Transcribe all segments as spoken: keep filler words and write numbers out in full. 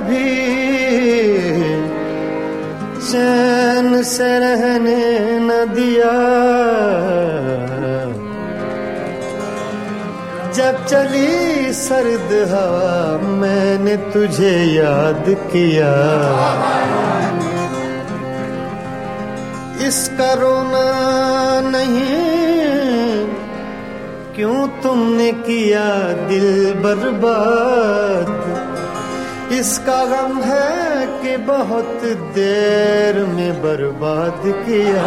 कभी चैन से रहने न दिया, जब चली सर्द हवा मैंने तुझे याद किया। इसका रोना नहीं, क्यों तुमने किया दिल बर्बाद। इसका गम है कि बहुत देर में बर्बाद किया।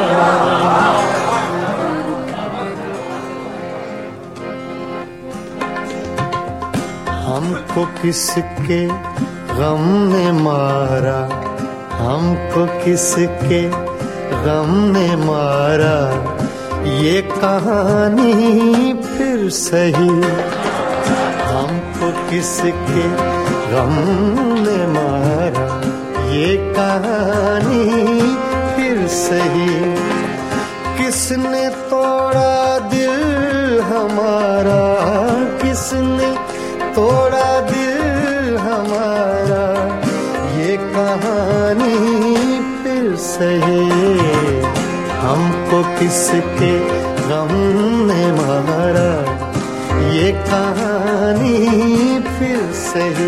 हमको किसके गम ने मारा, हमको किसके गम ने मारा, ये कहानी फिर सही। हमको किसके गम ने मारा, ये कहानी फिर सही। किसने तोड़ा दिल हमारा, किसने तोड़ा दिल हमारा, ये कहानी फिर सही। हमको किसके गम ने मारा, ये कहानी फिर सही।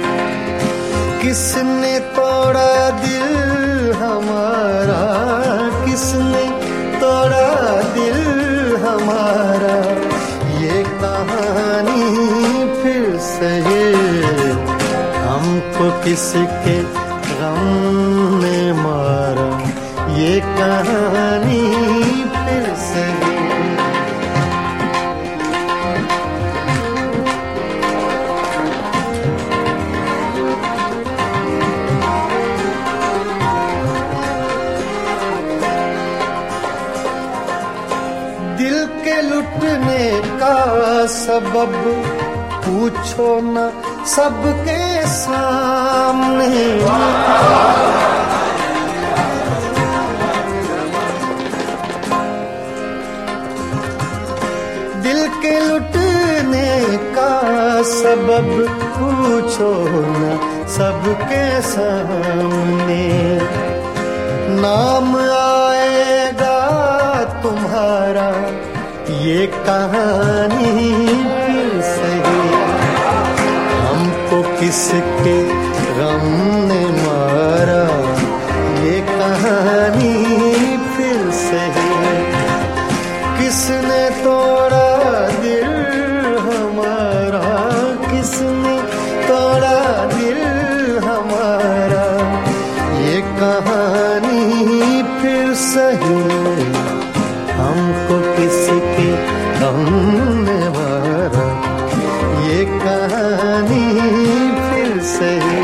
किसने तोड़ा दिल हमारा, किसने तोड़ा दिल हमारा, ये कहानी फिर सही। हमको किसके गम ने मारा, ये कहानी फिर सही। दिल के लुटने का सबब पूछो न सबके सामने। दिल के लुटने का सबब पूछो न सबके सामने। नाम आएगा तुम्हारा, ये कहानी फिर सही। हमको किसके गम ने मारा, ये कहानी फिर सही। किसने तोड़ा दिल हमारा, किसने तोड़ा दिल हमारा, ये कहानी फिर सही। हमको किसके गम ने मारा, ये कहानी फिर सही।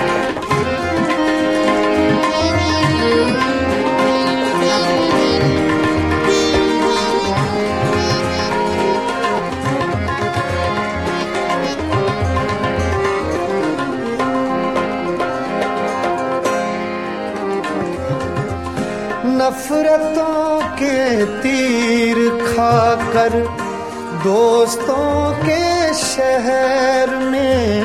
नफरतों के तीर खाकर दोस्तों के शहर में,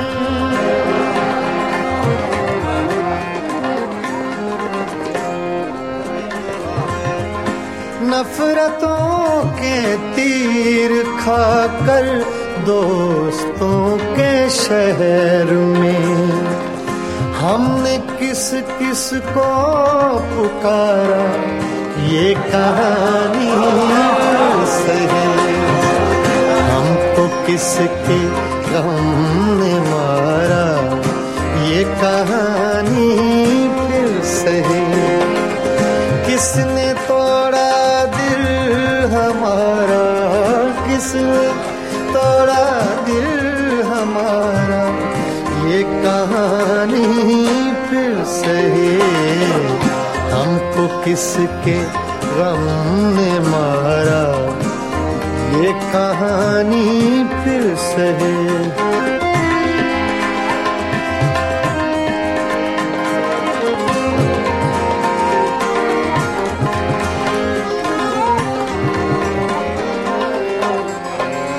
नफरतों के तीर खाकर दोस्तों के शहर में, हमने किस किस को पुकारा, ये कहानी सही। हमको किसके गम ने मारा, ये कहानी फिर सही। किसने तोड़ा दिल हमारा, किसने तोड़ा दिल हमारा, ये कहानी फिर सही। हमको किसके गम ने मारा, ये कहानी फिर सही।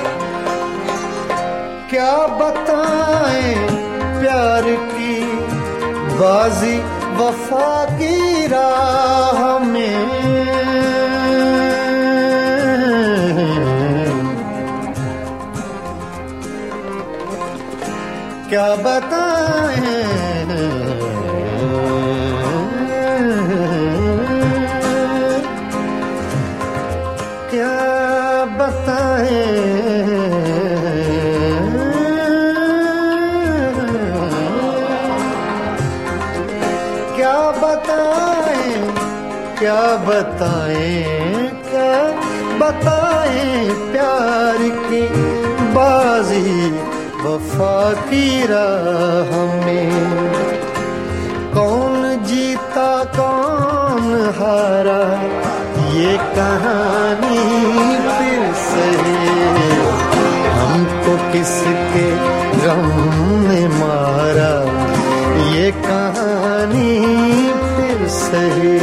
क्या बताएं प्यार की बाजी वफा की राह में क्या बताएं, क्या बताएं, क्या बताएं, क्या बताएं, क्या बताएं प्यार की बाजी वफा की राह में। कौन जीता कौन हारा ये कहानी फिर से हमको किसके गम ने मारा ये कहानी फिर से।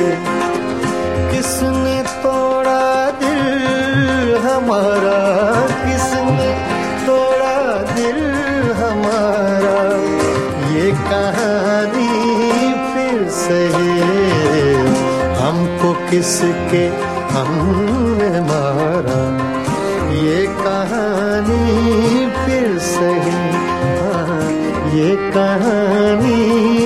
किसने तोड़ा दिल हमारा, किसने तोड़ा दिल हमारा ये कहानी फिर से हमको किसके हमने मारा ये कहानी फिर से, हाँ, ये कहानी